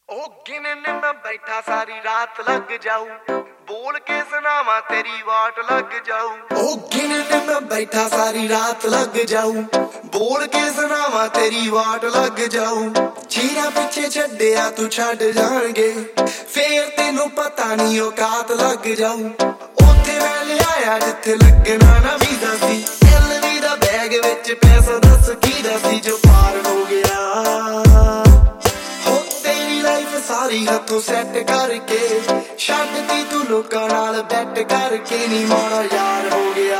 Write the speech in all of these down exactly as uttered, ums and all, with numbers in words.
ओ गिनने में बैठा सारी रात लग जाऊं, बोल के सुनावा तेरी वाट लग जाऊं। ओ गिनने में बैठा सारी रात लग जाऊं, बोल के सुनावा तेरी वाट लग जाऊं। चीरा पिछे छड्डिया तू छड्ड जाणगे, फेर तेनू पता नहीं औकात लग जाऊं। उत्थे मैं लिआया जिथे लगना ना वीज़ा सी, एलवी दा बैग विच पैसा दस कीदा सी जो पार हो गया। सारी हथों सैट करके छड्डती तू लोकां नाल बैट करके नी माड़ा यार हो गया।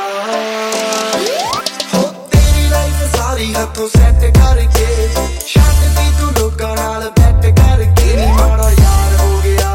हो तेरी लाइफ सारी हथों सैट करके छड्डती तू लोकां नाल बैट करके नी माड़ा यार हो गया।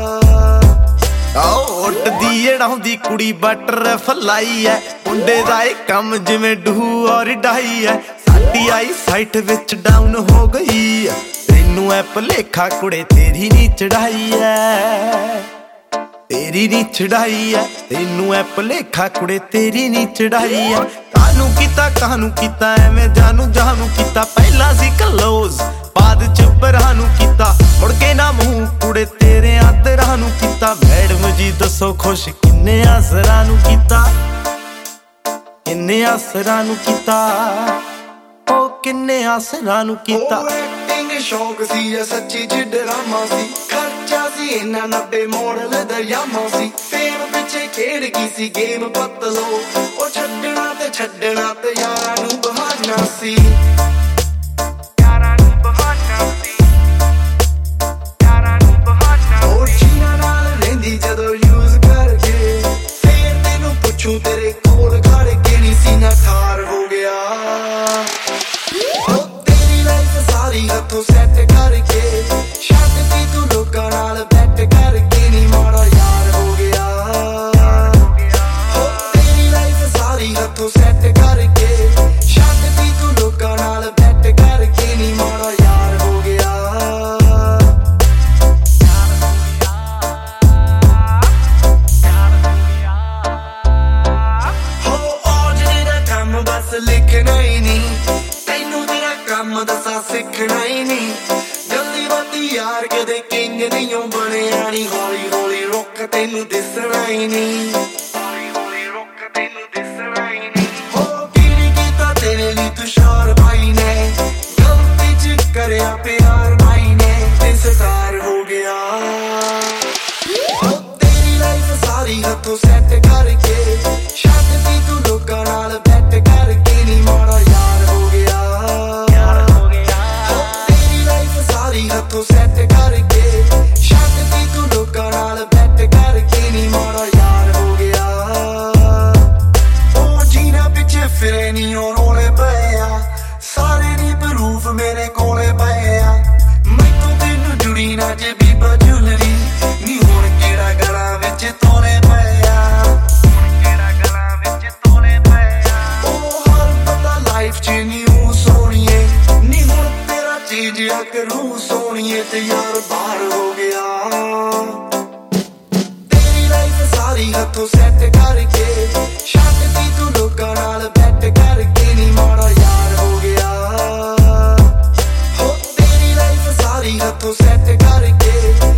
आओ उड्डदी एड़ाउंदी कुड़ी बटर फलाई है, मुंडे दा ए कम जिवें डू और डाई है। साडी आई साइट विच डाउन हो गई है, तेनू ऐ भलेखा कुड़े तेरी नी चढ़ाई है, तेरी नी चढ़ाई है। तेनू ऐ भलेखा कुड़े तेरी नी चढ़ाई है। कानू कीता कानू कीता एवें जानू जानू कीता, पहला सी क्लोज बाद च बरानू कीता, मुड़ के ना मूंह कुड़े तेरे आदरां नू कीता। मैडम जी दसो खुश किन्ने आसरां नू कीता, किन्ने आसरां नू कीता, ओ किन्ने आसरां नू कीता। शौक सी या सच्ची च ड्रामा सी, खर्चा सी इन्ना नब्बे मॉडल दा यामा सी। फेम पिछे खेड़ की सी गेम पतलो, ओ छड्डना ते छड्डना ते यारां नू बहाना सी, यारां नू बहाना सी, यारां नू बहाना। ओ चीना नाल रहिंदी जदों यूज करके, फेर तेनू पुछूं तेरे कोल खड़ के नी सीना ठार हो गया। सारी हथों सैट करके छड्डती तू लोकां नाल बैट करके नी माड़ा यार हो गया। हो तेरी लाइफ सारी हथों सैट करके छड्डती तू लोकां नाल बैट करके नी माड़ा यार हो गया। हो औजड़ी दा कम बस लिखना ही नहीं, तैनू तेरा कम दसा सिखना ही नहीं। जल्दी बाती यार कदे किंग नहीं बनया नी, हौली हौली रुक तेनू दिसना ही नहीं, हौली हौली रुक तेनू दिसना ही नहीं। हो की नहीं कीता तेरे लिए तुषार भाई ने, गलती च करया प्यार भाई ने, इंतजार हो गया। हो तेरी लाइफ सारी हथों सैट करके छड्डती तू लोकां नाल बैट करके नी माड़ा यार हो गया। सारी हथों सैट करके छड्डती तू लोकां नाल बैट करके नी माड़ा यार हो गया। ओ जीना पिछे फिरे नी ओ रोले पए आ, सारे नी प्रूफ मेरे कोले पए आ। मैनू तेनू जुड़ी ना जे बीबा ज्वैलरी, नी हुण केड़ा गलां विच तोले पए आ, हुण केड़ा गलां विच तोले पए आ। ओ हर पता लाइफ च नी हूं सोहणीए, नी हुण तेरा चेंज आ करूं सोहणीए ते यार बाहर हो गया। तेरी लाइफ सारी हथों सैट करके छड्डती तू लोकां नाल बैट करके नी माड़ा यार हो गया। हो तेरी लाइफ सारी हथों सैट करके